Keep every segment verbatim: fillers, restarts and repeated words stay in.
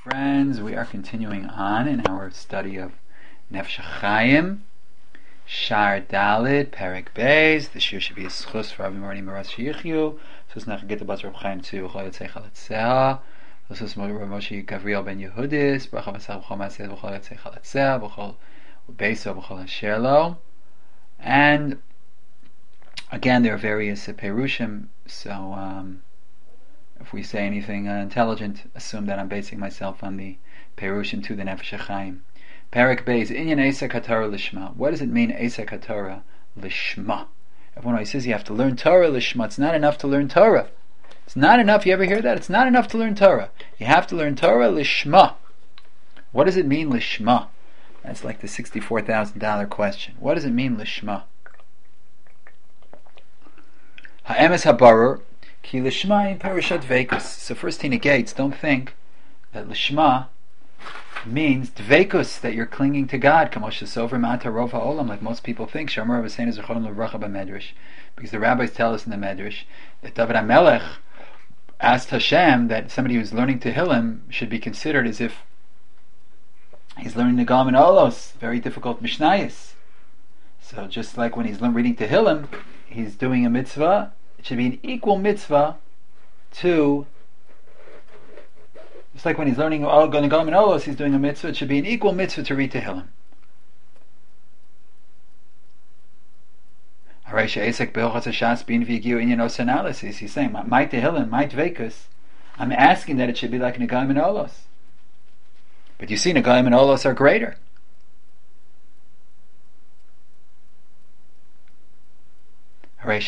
Friends, we are continuing on in our study of Nefesh HaChaim, Shar Dalid, Perek Beis. This year should be a schus for Rabbi Marani Maras Sheyichyu. So it's not going to get the buzz of Chaim to Chol Yotzei Chalatzea. This is Rabbi Moshe Gavriel Ben Yehudis. Bracha Masach B'chol Maseh B'chol Yotzei Chalatzea B'chol Beiso B'chol Asherlo. And again, there are various uh, perushim. So um, if we say anything uh, intelligent, assume that I'm basing myself on the perushim to the Nefesh HaChaim. Perek Beis, Inyan Eisek HaTorah Lishma. What does it mean, Eisek HaTorah Lishma? Everyone always says you have to learn Torah Lishma. It's not enough to learn Torah. It's not enough. You ever hear that? It's not enough to learn Torah. You have to learn Torah Lishma. What does it mean, Lishma? That's like the sixty-four thousand dollars question. What does it mean, Lishma? Ha'emes habarur ki Lishma in Parashat Veikus. So first he negates, don't think that Lishma means dveikus, that you're clinging to God, like most people think. Because the rabbis tell us in the Medrash that David HaMelech asked Hashem that somebody who's learning Tehillim should be considered as if he's learning the Galam and Olos, very difficult Mishnayos. So just like when he's reading Tehillim, he's doing a mitzvah, it should be an equal mitzvah to, just like when he's learning Galam and Olos, he's doing a mitzvah, it should be an equal mitzvah to read Tehillim. He's saying, my Tehillim, my Dveikus, I'm asking that it should be like Negaim and Olos. But you see, Negaim and Olos are greater. David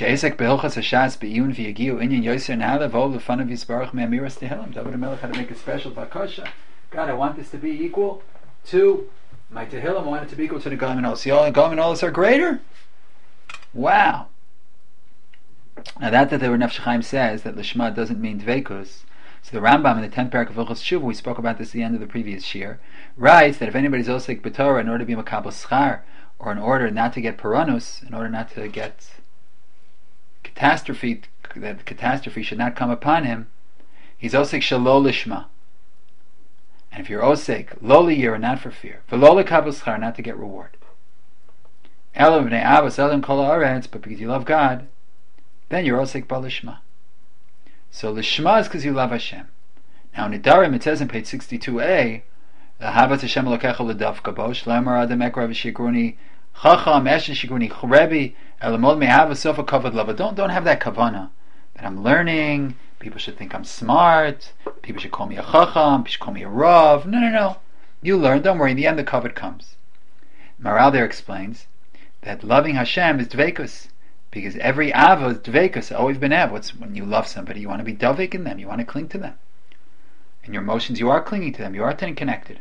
HaMelech had to make a special bakasha. God, I want this to be equal to my Tehillim, I want it to be equal to the Negaim and Olos. See, all the Negaim and Olos are greater? Wow. Now that that the Nefesh HaChaim says that Lishma doesn't mean Dveikus, so the Rambam in the tenth parak of Hilchos Tshuva, we spoke about this at the end of the previous year, writes that if anybody's osek b'Torah in order to be makabel schar, or in order not to get paranus, in order not to get catastrophe, that catastrophe should not come upon him, he's osek shelo Lishma. And if you're osek lo liyira, not for fear, v'lo lekabel schar, not to get reward, but because you love God, then you're osek ba Lishma. So Lishma is because you love Hashem. Now in Nedarim it says in page sixty-two a, Havat Hashem Elokecha l'davka bo, shlemar adam ekra v'shigruni chacham eshen shigruni chrebi elamod me'hava sofa kavod lava. Don't don't have that kavana that I'm learning. People should think I'm smart. People should call me a chacham. People should call me a rav. No, no, no. You learn. Don't worry. In the end, the kavod comes. Maral there explains that loving Hashem is dveikus, because every ava is dveikus, always been av. What's when you love somebody, you want to be davik in them, you want to cling to them. In your emotions, you are clinging to them, you are then connected.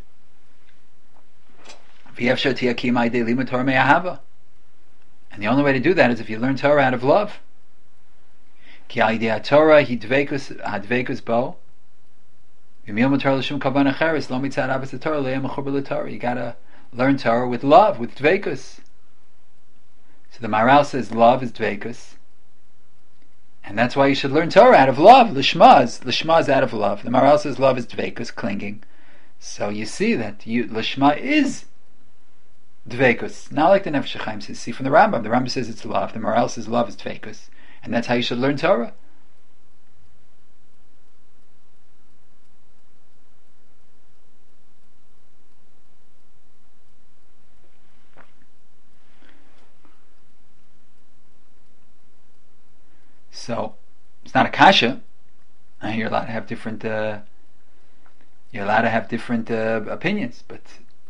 And the only way to do that is if you learn Torah out of love. Ki Torah he dveikus hadveikus bo. You gotta learn Torah with love, with dveikus. So the Maral says love is dveikus, and that's why you should learn Torah out of love. Lishma is, Lishma is out of love. The Maral says love is dveikus, clinging. So you see that you, Lishma is dveikus. Not like the Nefesh HaChaim says. See from the Rambam. The Rambam says it's love. The Maral says love is dveikus, and that's how you should learn Torah. So it's not a kasha. You're allowed to have different. Uh, you're allowed to have different uh, opinions, but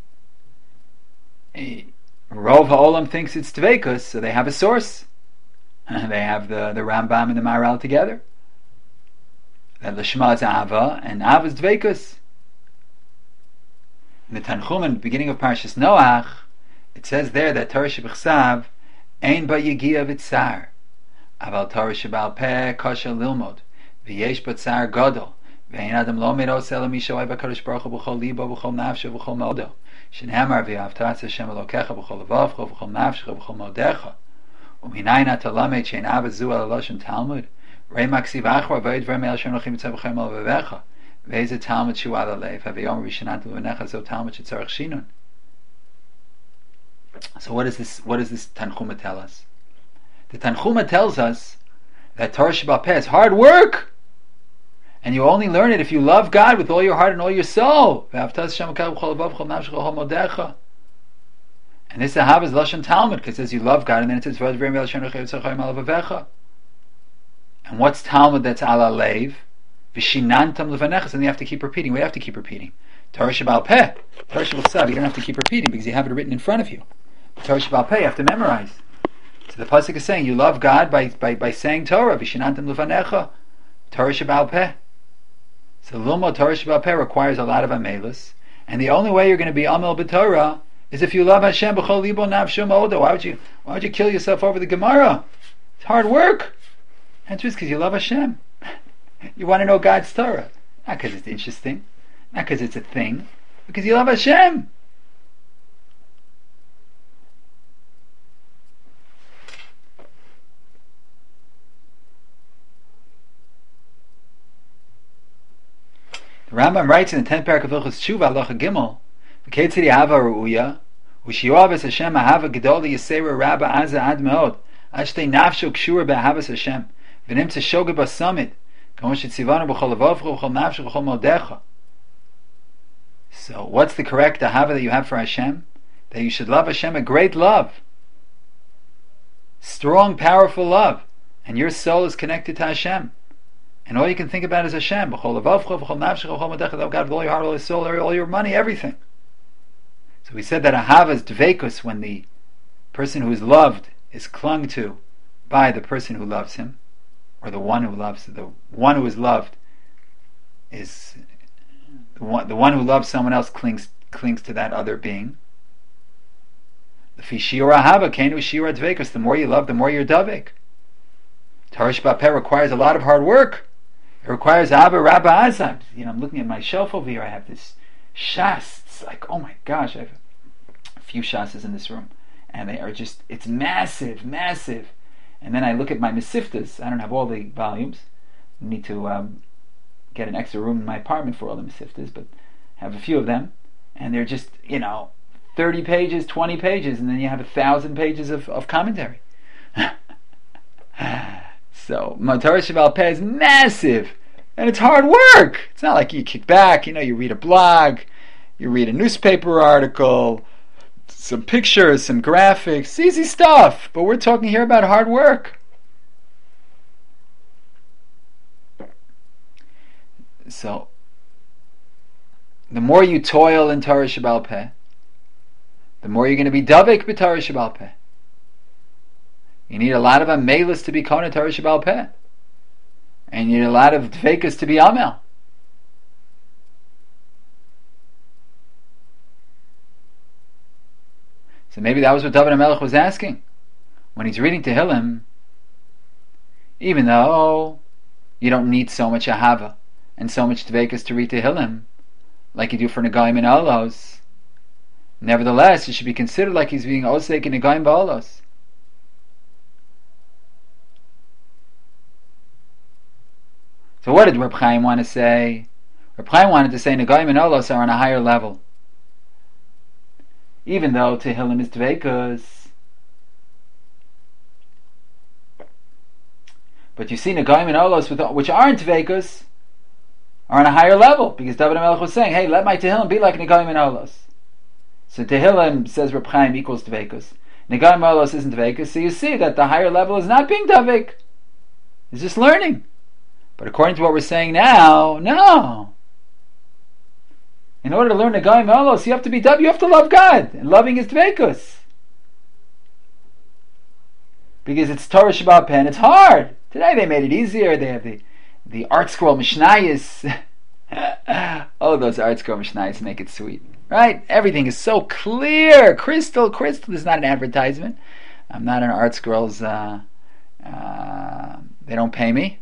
Rov HaOlam thinks it's Dveikus, so they have a source. They have the the Rambam and the Maral together. That Lishma is Ava and Ava is Dveikus. In the Tanchum, in the beginning of Parshas Noach, it says there that Torah Shebechsav Ein Ba Yegia V'Tzar. Aval Torah Shebal Peh Kasha Lilmod V'yesh Batzar Gadol V'ein Adam Lo Meros Ela Mishoai B'Kadosh Baruch Hu B'chol Libo B'chol Nafsho B'chol Modo Shenhamar V'yavtas Hashem Elokecha B'chol Levavcho B'chol Nafsho B'chol Modecha U'minayin Atalamed Shein Ava Zu Al Lashon Talmud Rei Maksiv Achra V'ed V'rmei Hashem Lachim Tzeh B'chem Al V'vecha Ve'eze Talmud shu ala leiv, havayom rishanat levanecha, zo Talmud shetzarech shinun. So what does this, what does this Tanchuma tell us? The Tanchuma tells us that Torah Sheba'al Peh is hard work, and you only learn it if you love God with all your heart and all your soul. And this Ahava is Lashon Talmud, because it says you love God, and then it says and what's Talmud that's ala leiv? Vishinantam levanecha, and you have to keep repeating. We have to keep repeating. Torah Sheba'al Peh, Torah Sheba'al Tzav, you don't have to keep repeating because you have it written in front of you. Torah Sheba'al Peh, you have to memorize. So the pasuk is saying you love God by by, by saying Torah. Vishinantam levanecha, Torah Sheba'al Peh. So Lilmod Torah Sheba'al Peh requires a lot of amelus, and the only way you're going to be amel b'Torah is if you love Hashem b'chol libo nafsho ma'odo. Why would you Why would you kill yourself over the Gemara? It's hard work. And it's just because you love Hashem. You want to know God's Torah, not because it's interesting, not because it's a thing, because you love Hashem. The Rambam writes in the tenth parak of Hilchos Tshuva, Halacha Gimel, "V'ketzid Ahava Ru'uya, u'shiyuavas Hashem Ahava Gedol Yisera Rabba Aza Ad Meod, Ad Shtei Nafsho Kshura Be'ahavas Hashem, V'nimtza Shogeg Basamid, K'mo Shetzivanu B'chol Levavcha B'chol Nafsho B'chol Modecha." So, what's the correct Ahava that you have for Hashem? That you should love Hashem a great love, strong, powerful love, and your soul is connected to Hashem. And all you can think about is Hashem. B'chol levavcha, b'chol nafshecha, b'chol modecha, love God with all your heart, all your soul, all your money, everything. So we said that ahava is dveikus, when the person who is loved is clung to by the person who loves him, or the one who loves, the one who is loved is the one, the one who loves someone else clings clings to that other being. The shiur ahava kenu shiur dveikus. The more you love, the more you're davek. Torah Sheba'al Peh requires a lot of hard work. It requires Abba Rabba Azam. You know, I'm looking at my shelf over here. I have this shas. It's like, oh my gosh, I have a few shasas in this room, and they are just, it's massive, massive. And then I look at my Mesiftas. I don't have all the volumes. I need to um, get an extra room in my apartment for all the Mesiftas, but I have a few of them, and they're just, you know, thirty pages, twenty pages, and then you have a thousand pages of, of commentary. So, Torah Sheba'al Peh is massive, and it's hard work. It's not like you kick back, you know, you read a blog, you read a newspaper article, some pictures, some graphics, it's easy stuff, but we're talking here about hard work. So, the more you toil in Torah Sheba'al Peh, the more you're going to be davek b'Torah Sheba'al Peh. You need a lot of amelus to be kona Torah Sheba'al Peh, and you need a lot of dveikus to be amel. So maybe that was what David HaMelech was asking when he's reading Tehillim. Even though you don't need so much ahava and so much dveikus to read Tehillim like you do for Nagayim and Olos, nevertheless, it should be considered like he's being osek in Nagayim Ba'olos. So what did Reb Chaim want to say? Reb Chaim wanted to say Nagayim and Olos are on a higher level. Even though Tehillim is dveikus. But you see Nagayim and Olos, which aren't dveikus, are on a higher level. Because David HaMelech was saying, hey, let my Tehillim be like Nagayim and Olos. So Tehillim, says Reb Chaim, equals dveikus. Nagayim and Olos isn't dveikus. So you see that the higher level is not being davik. It's just learning. But according to what we're saying now, no. In order to learn Nagayim Olos, you have to be dab, you have to love God. And loving is dveikus. Because it's Torah Sheba'al Peh, and it's hard. Today they made it easier. They have the, the Art Scroll Mishnayos. Oh, those Art Scroll Mishnayos make it sweet. Right? Everything is so clear. Crystal, crystal. This is not an advertisement. I'm not an Art Scrolls. Uh, uh, they don't pay me.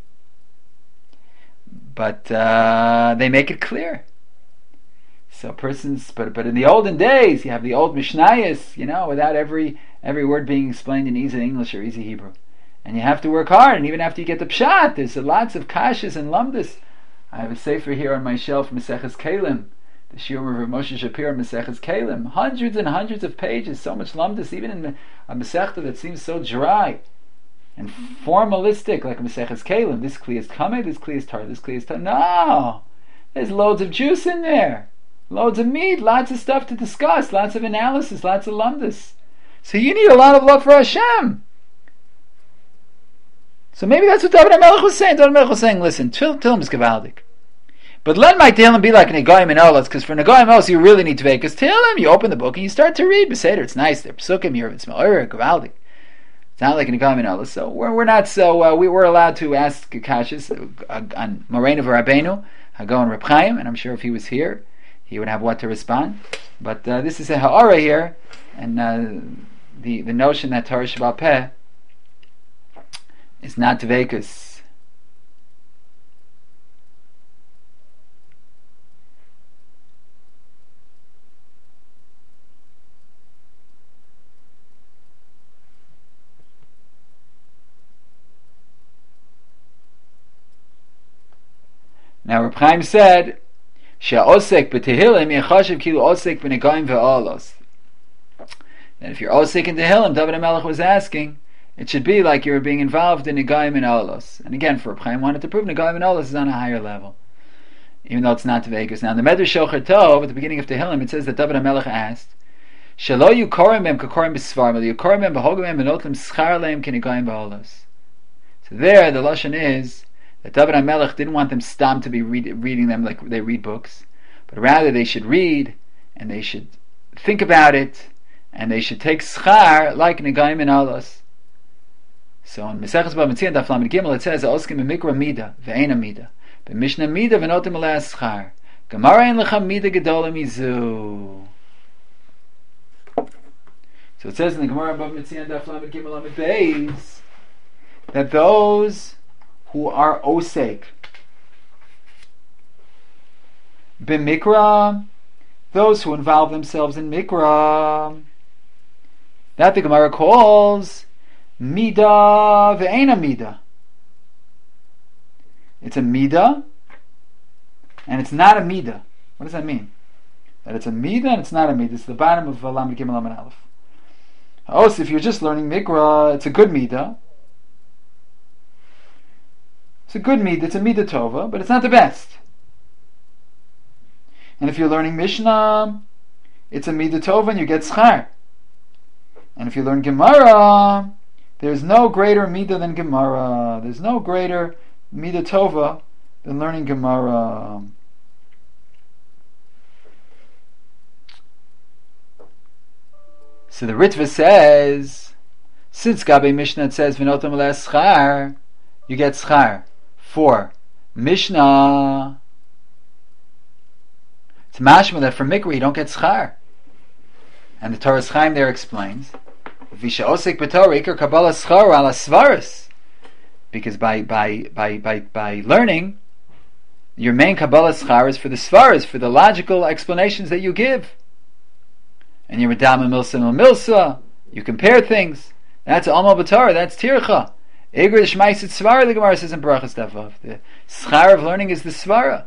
But uh, they make it clear. So persons, but but in the olden days, you have the old Mishnayos, you know, without every every word being explained in easy English or easy Hebrew, and you have to work hard. And even after you get the pshat, there's lots of kashas and lumdas I have a sefer here on my shelf, Maseches Kalim, the Shiur of Moshe Shapiro, Maseches Kalim, hundreds and hundreds of pages, so much lamdas, even in a Masechta that seems so dry and formalistic, like a Maseches Kalim. This kli is kameh, this kli is tar, this kli is tar. No! There's loads of juice in there. Loads of meat, lots of stuff to discuss, lots of analysis, lots of lamdas. So you need a lot of love for Hashem. So maybe that's what David HaMelech was saying. David HaMelech was saying, listen, Tehillim is Gevaldik. But let my Tehillim be like Negayim and Olas, because for Negayim and Olas you really need to make. Because Tehillim, you open the book and you start to read Beseder. It's nice. They're Pesukim, you're it's Me'or, Gevaldik. It's not like Negayim and Olas. So we're, we're not so, uh, we were allowed to ask Kashas uh, on Morein of Rabbeinu, Hagon Reb Chaim, and I'm sure if he was here, he would have what to respond. But uh, this is a Ha'ara here, and uh, the, the notion that Torah Sheba'al Peh is not Dveikus. Now Reb Chaim said, "She'osek b'Tehillim yechashiv kilu osek b'Negayim ve'olos." That if you're osek in Tehillim, David HaMelech was asking, it should be like you're being involved in Negayim and Olos. And again, for Reb Chaim wanted to prove Negayim and Olos is on a higher level, even though it's not Vegas. Now, in the Medrash Shocher Tov, at the beginning of Tehillim, it says that David HaMelech asked, "Shelo yukorim em kakorim b'svarim, el yukorim em b'hogim em b'notlim schar leim kinegayim b'Olos." So there, the lashon is that David HaMelech didn't want them stam to be read, reading them like they read books, but rather they should read and they should think about it and they should take schar like Negayim and Olos. So in Maseches Bava Metzia Daf Lamed Gimel it says Oskim b'mikra mida ve'ena mida b'mishnah mida v'notim alei schar Gemara ein lecha mida gedola mizu. So it says in the Gemara Bava Metzia Daf Lamed Gimel Lamed Beis that those who are osek b'mikra, those who involve themselves in mikra, that the Gemara calls Mida ve'ena mida. It's a mida and it's not a mida. What does that mean? That it's a mida and it's not a mida. It's the bottom of Lamed Gimel Lamed Aleph. Oh, so if you're just learning Mikra, it's a good mida. It's a good mida. It's a mida tova, but it's not the best. And if you're learning Mishnah, it's a mida tova and you get schar. And if you learn Gemara, there's no greater midah than Gemara. There's no greater midah tova than learning Gemara. So the Ritva says, since Gabe Mishnah it says V'notam alei schar, you get schar. For Mishnah, it's mashma that for Mikra you don't get schar. And the Torah's Chaim there explains, because by by by by by learning, your main Kabbalah schar is for the svaras, for the logical explanations that you give. And your Medama Milsa and Milsa, you compare things. That's Alma B'Torah, that's Tircha. Egr Shmaisit Svara, the Gemara says in Barachas Davav. The schar of learning is the svara.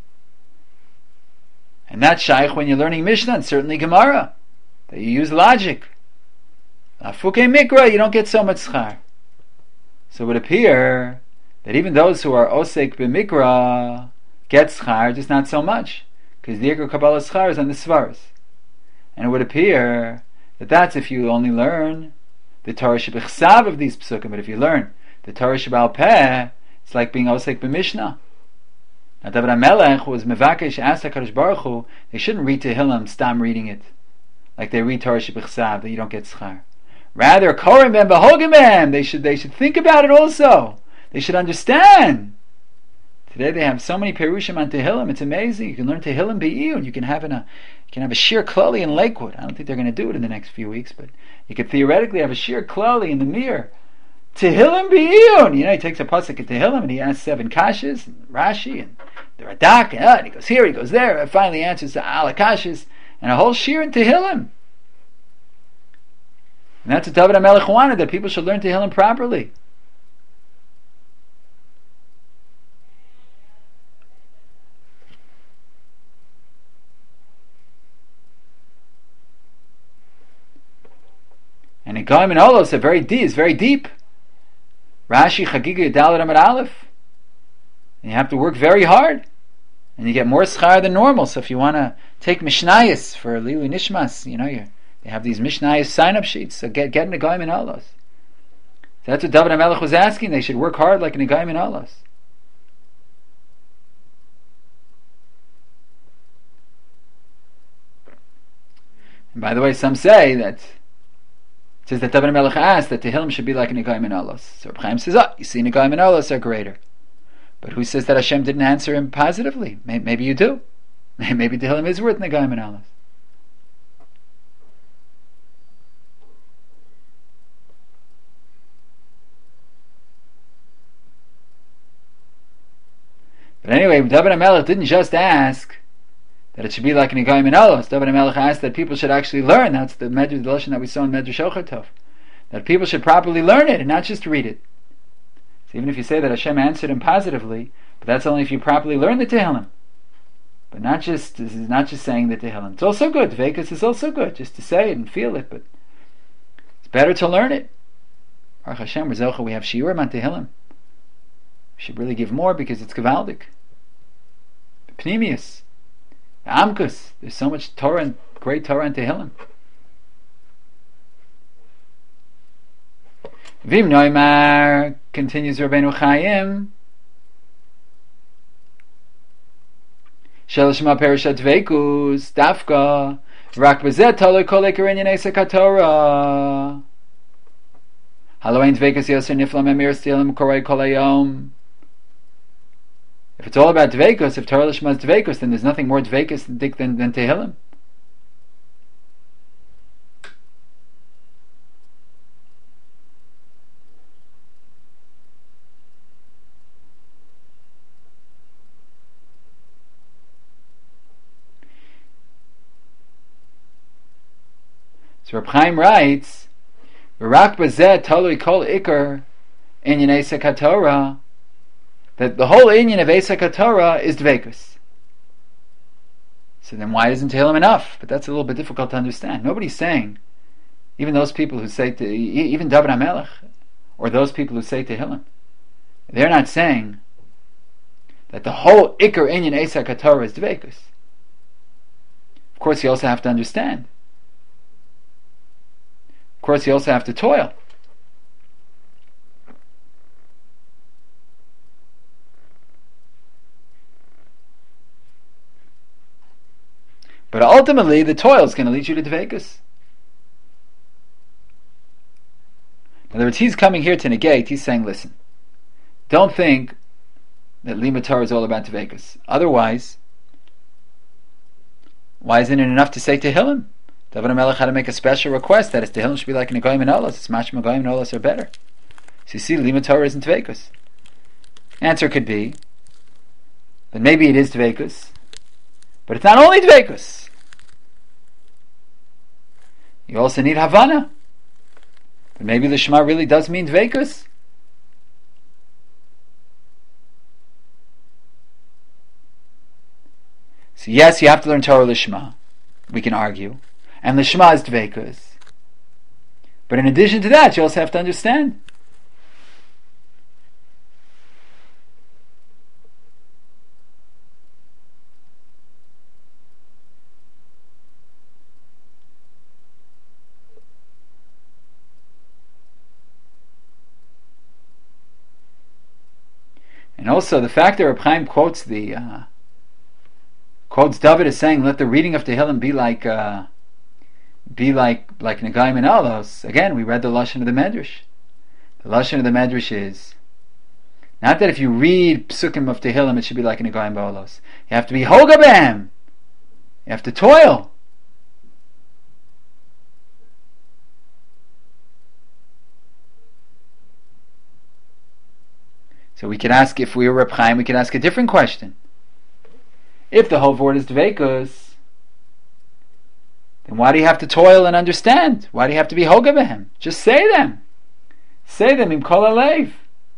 And that's shaykh when you're learning Mishnah, and certainly Gemara, that you use logic. Afukei Mikra, you don't get so much schar. So it would appear that even those who are osek b'mikra get schar, just not so much, because the Ikra Kabbalah schar is on the svaras. And it would appear that that's if you only learn the Torah Shebechsav of these psukim, but if you learn the Torah Sheba'al Peh, it's like being osek b'mishnah. Now David HaMelech was mevakesh, asked HaKadosh Baruch Hu, they shouldn't read Tehillim, stam reading it, like they read Torah Shebechsav, that you don't get schar. Rather, korim ben behogim ben, they should they should think about it also. They should understand. Today they have so many perushim on Tehillim. It's amazing. You can learn Tehillim be'iyun. You can have in a you can have a shir klali in Lakewood. I don't think they're going to do it in the next few weeks, but you could theoretically have a shir klali in the mir. Tehillim be'iyun. You know, he takes a pasuk at Tehillim and he asks seven kashas, and Rashi and the Radak, and, uh, and he goes here, he goes there, and finally answers the ala kashas, and a whole shir in Tehillim. And that's what David HaMelech wanted, that people should learn Tehillim properly. Negaim and Olos are very deep. It's very deep. Rashi Chagiga Dalet Amud Aleph. And you have to work very hard, and you get more schar than normal. So if you want to take Mishnayos for Lilu Nishmas, you know, you they have these Mishnayos sign-up sheets. So get get Negaim and Olos. So that's what David HaMelech was asking. They should work hard like Negaim and Olos. And by the way, some say that it says that David HaMelech asked that Tehillim should be like a Negaim and Olos. So Reb Chaim says, oh, you see, Negaim and Olos are greater. But who says that Hashem didn't answer him positively? Maybe you do. Maybe Tehillim is worth Negaim and Olos. But anyway, David HaMelech didn't just ask that it should be like an Negaim and Olos. David HaMelech asked that people should actually learn. That's the Medrash, the lesson that we saw in Medrash Ochar Tov. That people should properly learn it and not just read it. So even if you say that Hashem answered him positively, but that's only if you properly learn the Tehillim. But not just, this is not just saying the Tehillim. It's also good. Dveikus is also good, just to say it and feel it, but it's better to learn it. Baruch Hashem, we have Shiurim on Tehillim. We should really give more because it's Gavaldik. Pnimius. Amkus, there's so much Torah and great Torah and Tehillim. Vim Noimar, continues Rabbeinu Chaim. Shelashma Perashat Veikus, Dafka, Rak Bezet Toloi Kolei Keren Yenei Sekatorah. Haloin Dveikus Yoser Niflam Emir Stilim Korei Kolayom. If it's all about Dveikus, if Torah Lishma is Dveikus, then there's nothing more Dveikus than, than, than Tehillim. So Reb Chaim writes, "V'rak bazeh talui kol ikar inyan Eisek HaTorah," that the whole inyan of Eisek HaTorah is Dveikus. So then why isn't Tehillim enough? But that's a little bit difficult to understand. Nobody's saying, even those people who say, to, even David HaMelech, or those people who say Tehillim, they're not saying that the whole ikar inyan Eisek HaTorah is Dveikus. Of course, you also have to understand. Of course, you also have to toil. But ultimately, the toil is going to lead you to Dveikus. In other words, he's coming here to negate. He's saying, listen, don't think that Limud Torah is all about Dveikus. Otherwise, why isn't it enough to say Tehillim? David HaMelech had to make a special request that his Tehillim should be like Negaim and Olos. It's Mashma Negaim and Olos are better. So you see, Limud Torah isn't Dveikus. Answer could be that maybe it is Dveikus, but it's not only Dveikus. You also need Havana. But maybe the Shema really does mean Dveikus. So yes, you have to learn Torah Lishma. We can argue. And the Shema is Dveikus. But in addition to that, you also have to understand. And also the fact that Reb Chaim quotes the uh, quotes David as saying, "Let the reading of Tehillim be like uh, be like like Negaim and Olos." Again, we read the lashon of the Medrash. The lashon of the Medrash is not that if you read Psukim of Tehillim, it should be like a Negaim and Olos. You have to be Hogabam. You have to toil. So we can ask, if we were Reb Chaim, we can ask a different question. If the whole word is Dveikus, then why do you have to toil and understand? Why do you have to be Hogabehem? Just say them. Say them im kol halev.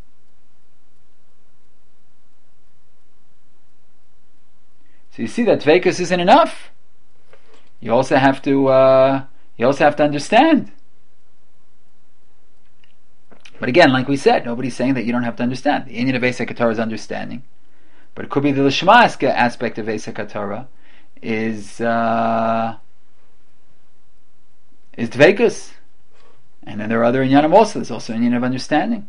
So you see that Dveikus isn't enough. You also have to uh, you also have to understand. But again, like we said, nobody's saying that you don't have to understand. The Inyan of Eisek HaTorah is understanding. But it could be the Lishma aspect of Eisek HaTorah is uh, is Dveikus. And then there are other Inyanim also. There's also Inyan of understanding.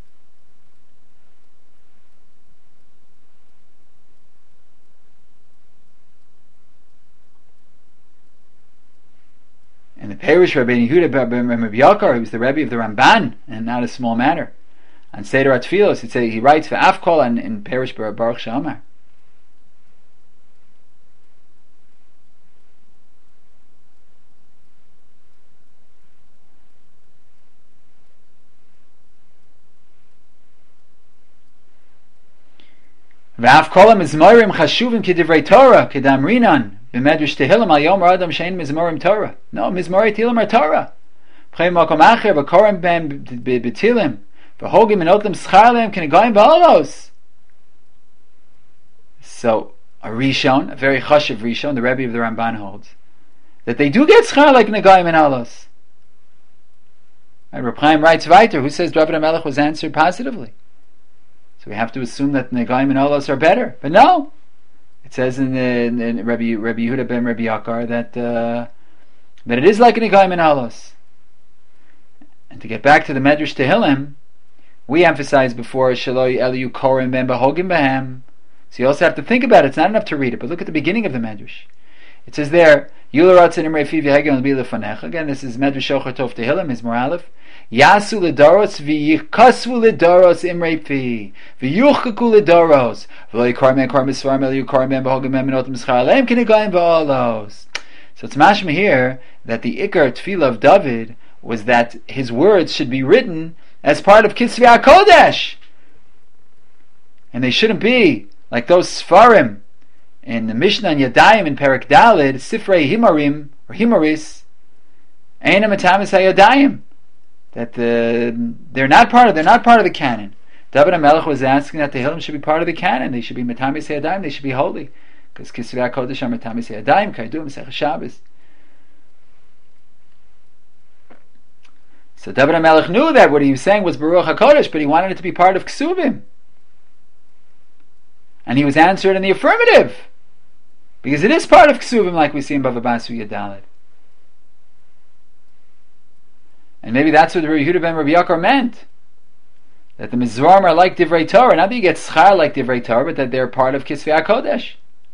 And the Perish Rabbi Yehuda Rabbi Yakar, he was the Rebbe of the Ramban, and not a small matter. On Seder HaTfilos, it says he writes for Afkol and in Perish Baruch Shamar. V'Afkol Mizmorim Chashuvim K'divrei Torah K'damrinan B'medrash Tehillim Al Yom Radam Shein Mizmorim Torah. No, Mizmorei Tehillim are Torah. B'chem Makom Acher B'korem Ben B'Tilim V'Hogim and Otam Schar Lehem K'Negoyim Ba'alos. So a Rishon, a very chashuv Rishon, the Rebbe of the Ramban holds that they do get schar like Negoyim and Alos. And Reb Chaim writes weiter, who says David HaMelech was answered positively. So we have to assume that Negoyim and Alos are better. But no. It says in, the, in, in Rabbi, Rabbi Yehuda ben Rabbi Yakar that uh, that it is like a Negoyim and Alos. And to get back to the Medrash Tehillim, we emphasized before Shaloi Eliyu Korim Ben Bahogim Behem. So you also have to think about it. It's not enough to read it, but look at the beginning of the Medrash. It says there, Yularatz Imrei Fi V'Hegel Bi Lefanech. Again, this is Medrash Shocher Tov Tehillim, his Moralef. Yasu L'Doros V'Yikasu L'Doros Imrei Fi V'Yuchaku L'Doros V'Lo Yikar Men Kar Misvarim Eliyu Kar Men Bahogim Men Menotim Schar Aleim K'Negoyim Ba'alos. So it's mashma here that the Ikar Tefillah of David was that his words should be written as part of Kisvei HaKodesh, and they shouldn't be like those Sfarim in the Mishnah and Yadayim in Perek Daled, Sifrei Himarim or Himaris, Einam Atamis HaYadayim, that the, they're not part of they're not part of the canon. David HaMelech was asking that the Tehillim should be part of the canon. They should be Matamis HaYadayim. They should be holy, because Kisvei HaKodesh are Matamis HaYadayim. Kaidu Masech Shabbos. So David HaMelech knew that what he was saying was Baruch HaKodesh, but he wanted it to be part of Ksuvim. And he was answered in the affirmative, because it is part of Ksuvim, like we see in Bava Basra Yadalid. And maybe that's what Rabbi Yehuda ben Rabbi Yakar meant, that the Mizraim are like Divrei Torah, not that you get schar like Divrei Torah, but that they're part of Kisvei HaKodesh.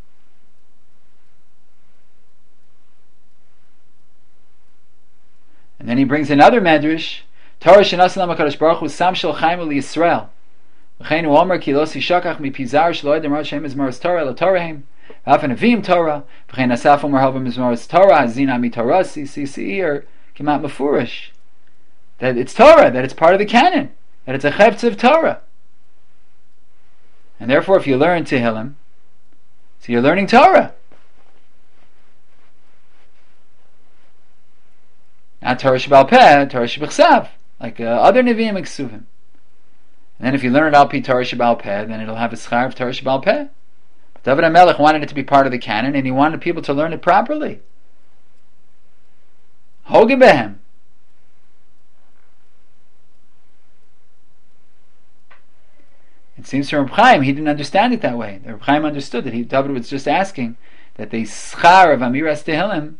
And then he brings another medrash, Torah shenasan HaKadosh Baruch Hu sam shel chaim ul Yisrael. V'chein hu omer ki lo sishakach mi pizar shelo edem rad shem mizmaros Torah lo Torahim v'afen avim Torah v'chein asaf omer hava mizmaros Torah hazina mi Torah si si si or kimat mefurish, that it's Torah, that it's part of the canon, that it's a chefetz of Torah. And therefore if you learn Tehillim, so you're learning Torah. Not Torah Shebal Peh, Torah Shebechsav, like uh, other Nevi'im and Ksuvim. And then if you learn it Al Pi Torah Shebal Peh, then it'll have a schar of Torah Shebal Peh. But David HaMelech wanted it to be part of the canon, and he wanted people to learn it properly. Hogim Behem. It seems to Reb Chaim, he didn't understand it that way. Reb Chaim understood that he, David was just asking that the schar of Amiras Tehillim,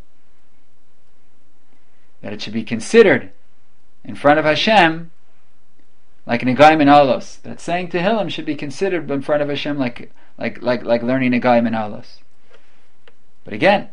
that it should be considered in front of Hashem like Negoyim and Alos. That saying Tehillim should be considered in front of Hashem like like like like learning Negoyim and Alos. But again,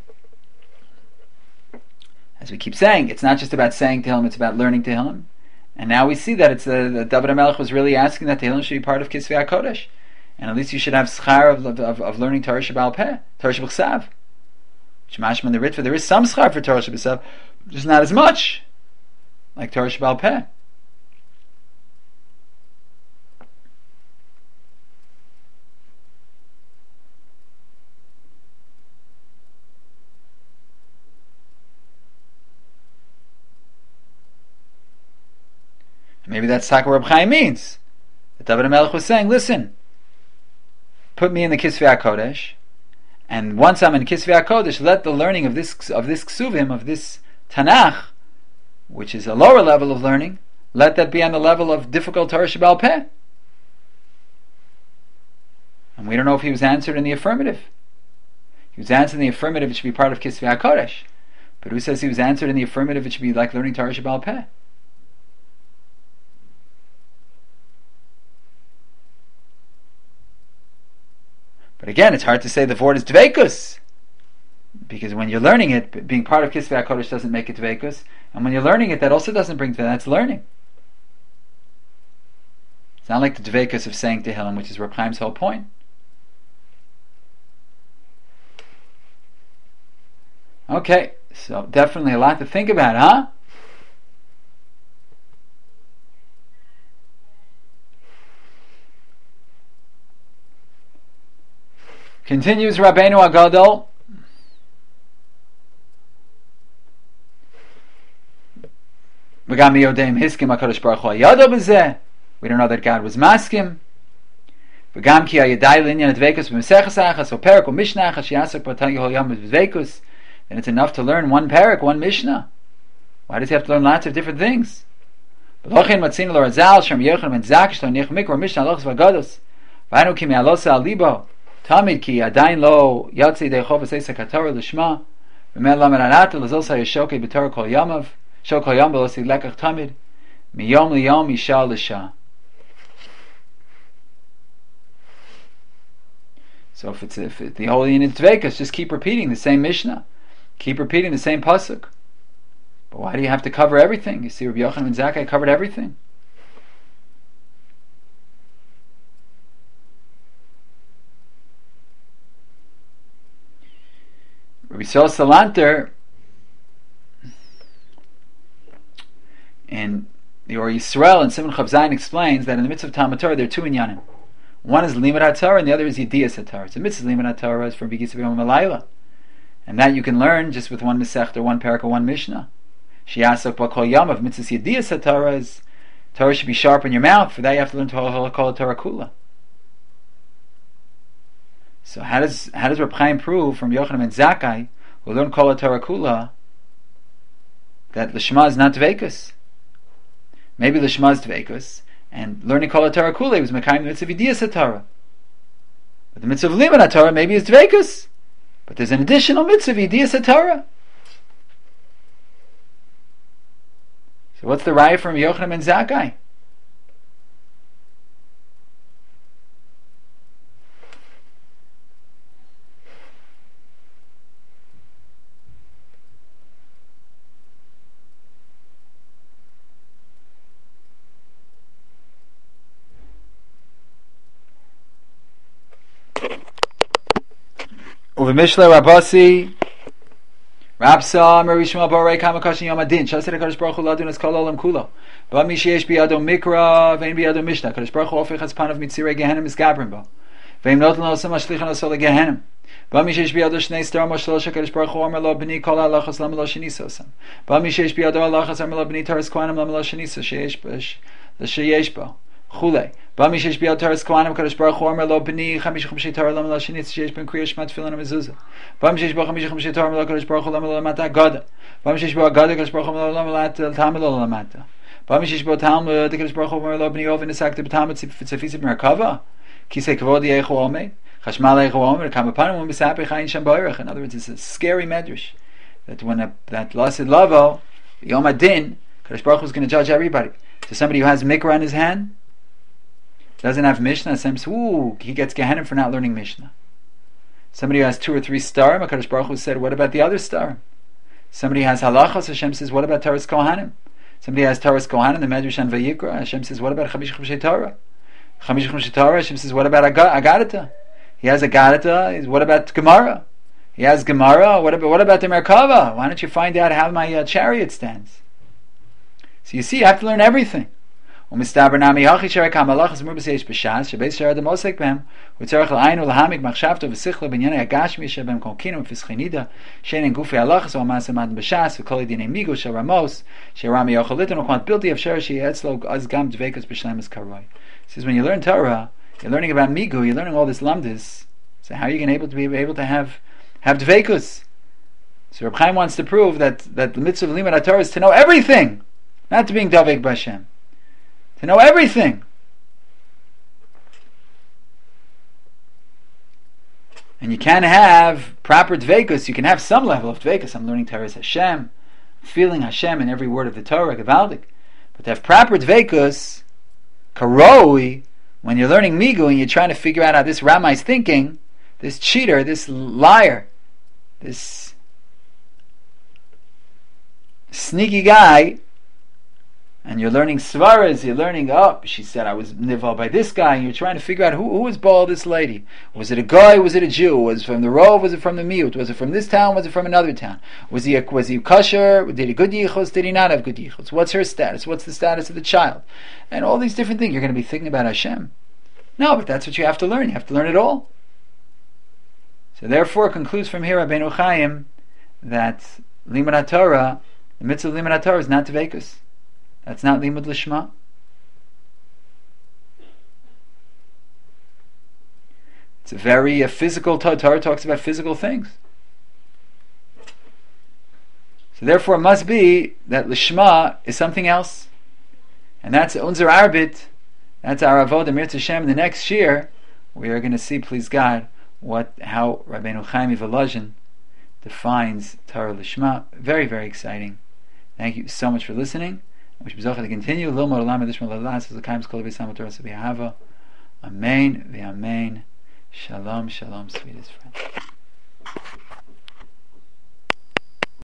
as we keep saying, it's not just about saying Tehillim; it's about learning Tehillim. And now we see that it's uh, that David HaMelech was really asking that Tehillim should be part of Kisvei HaKodesh, and at least you should have schar of, of, of learning Torah Shebal Peh, Torah Shebechsav. Mashma in the Ritva, there is some schar for Torah Shebechsav, just not as much like Torah Shebal Peh. Maybe that's what Reb Chaim means. That David HaMelech was saying, listen, put me in the Kisvei HaKodesh, and once I'm in Kisvei HaKodesh, let the learning of this of this Ksuvim, of this Tanakh, which is a lower level of learning, let that be on the level of difficult Torah Sheba'al Peh. And we don't know if he was answered in the affirmative. He was answered in the affirmative, it should be part of Kisvei HaKodesh. But who says he was answered in the affirmative, it should be like learning Torah Sheba'al Peh? But again, it's hard to say the word is Dveikus. Because when you're learning it, being part of Kisvei HaKodesh doesn't make it Dveikus. And when you're learning it, that also doesn't bring to that's learning. It's not like the Dveikus of saying Tehillim, which is Reb Chaim's whole point. Okay, so definitely a lot to think about, huh? Continues Rabbeinu Agadol. We don't know that God was maskim. And it's enough to learn one parak, one mishnah. Why does he have to learn lots of different things? Tamid ki adain lo yatsi de chovas eisa katorah lishma v'mel lamed anata l'zilsa yeshokei b'torah kol yamav shok kol yam b'losi lekach tamid miyom liyom isha l'sha. So if it's if it, the whole in its Dveikus, just keep repeating the same mishnah, keep repeating the same pasuk. But why do you have to cover everything? You see, Rabbi Yochanan ben Zakkai covered everything. Rabbi Yisrael Salanter in the Or Yisrael and Simon Chav Zayin explains that in the mitzvah of Talmud Torah there are two inyanim. One is Limud HaTorah and the other is Yediyas HaTorah. So mitzvah Limud HaTorah is from B'Gis B'Yom Malayla, and that you can learn just with one Masech or one parak or one Mishnah. Shiasok B'Kol Yamav mitzvah Yediyas HaTorah is Torah should be sharp in your mouth. For that you have to learn Torah Kol Torah Kula. So how does how does Reb Chaim prove from Yochanan ben Zakkai, who learned Kol Torah Kula, that Lishma is not Dveikus? Maybe Lishma is Dveikus, and learning Kol Torah Kula was Mekayim the mitzvah Yediyas HaTorah. But the mitzvah of Limud HaTorah maybe is Dveikus, but there's an additional mitzvah Yediyas HaTorah. So what's the raya from Yochanan ben Zakkai? Uve Mishle Rabasi Rapsa Marishma Borei Kamakashin Yom Adin Shasir HaKadosh Baruch Hu Ladun Es Kol Olam Kulo Ba Mi Sheyesh Biyado Mikra Vein Biyado Mishnah HaKadosh Baruch Hu Ofech Hatzpan of Mitzirei Gehenim Misgabrim Bo Vein Noten Lo Osam Ashlichan Oso LeGehenim Ba Mi Sheyesh Biyado Shnei Star Moshlosh HaKadosh Baruch Hu Omer Lo B'ni Kol HaLachos Lama Lo Sheniso Osam Ba Mi Sheyesh Biyado HaLachos Omer Lo B'ni Taras Kohanim Lama Lo Sheniso Sheyesh Bo Chulei Ba Mi Sheyesh Biyado Taras Kohanim HaKadosh Baruch Hu Omer Lo B'ni Chamish Chamish Torah Lama Lo Sheniso Sheyesh Ben Kriya Shema Tefillin HaMezuzah Ba Mi Sheyesh Bo Chamish Chamish Torah Lama Lo HaKadosh Baruch Hu Lama Lo Lamata Agada Ba Mi Sheyesh Bo Agada HaKadosh Baruch Hu Lama Lo Lamata Lo Lamata Ba Mi Sheyesh Bo Talmud HaKadosh Baruch Hu Omer Lo B'ni Oven Nesakta B'Talmud Tzefisa B'Merkava Kisei Kavod Yechu Omed Chashmal Yechu Omed Kamapanim Om B'Sapei Chayin Shem B'Orech. In other words, it's a scary medrash that when a, that Lasid Lavo Yom Adin HaKadosh Baruch Hu is going to judge everybody. So somebody who has Mikra in his hand doesn't have Mishnah, says, ooh, he gets Gehenim for not learning Mishnah. Somebody who has two or three star, HaKadosh Baruch Hu said, what about the other star? Somebody has Halachos, Hashem says, what about Taras Kohanim? Somebody has Taras Kohanim, the Medrash and Vayikra, Hashem says, what about Chamish Chamish Torah? Chamish Chamish Torah, Hashem says, what about Agadata? He has Agadata, what about Gemara? He has Gemara, what about, what about the Merkava? Why don't you find out how my uh, chariot stands? So you see, you have to learn everything. ומסתבר נמי הכי שרק המלאך זמור בסייש בשעס שבייס שרד המוסק בהם הוא צריך לעיינו להעמיק מחשבתו ושכלו בענייני הגשמי שבהם קונקינו ופסחי נידה שאין אין גופי הלחס או המעשה מעט בשעס וכל ענייני מיגו של רמוס שרמי יכול ליתן וכמות בלתי אפשר שיהיה אצלו אז גם דבקוס בשלמס קרוי. He says when you learn Torah, you're learning about migu, you're learning all this lamdis, so how are you going to able to be able to have have dvekus? So Reb Chaim wants to prove that that the mitzvah of limud Torah is to know everything, not to being davek b'Hashem. to know everything. And you can have proper dveikus. You can have some level of dveikus. I'm learning Torah Hashem, feeling Hashem in every word of the Torah, Gavaldik. But to have proper dveikus, karoi, when you're learning Migu and you're trying to figure out how this Ramai is thinking, this cheater, this liar, this sneaky guy, and you're learning Svaras, you're learning, oh, she said I was nival by this guy, and you're trying to figure out who, who was bald this lady. Was it a guy, was it a Jew? Was it from the Rov, was it from the Miut? Was it from this town, was it from another town? Was he a, was he kosher? Did he good yichus? Did he not have good yichus? What's her status? What's the status of the child? And all these different things. You're going to be thinking about Hashem. No, but that's what you have to learn. You have to learn it all. So therefore concludes from here Rabbeinu Chaim that Limud HaTorah, the mitzvah of Limud HaTorah is not Tveikus. That's not Limud Lishma. It's a very uh, physical, Torah talks about physical things. So therefore it must be that Lishma is something else. And that's Unzer Arbit, that's our Avodah Mirz Hashem. In the next year, we are going to see, please God, what how Rabbeinu Chaim Volozhin defines Torah Lishma. Very, very exciting. Thank you so much for listening. I wish to continue. Amen. Amen. Shalom, shalom, sweetest friend.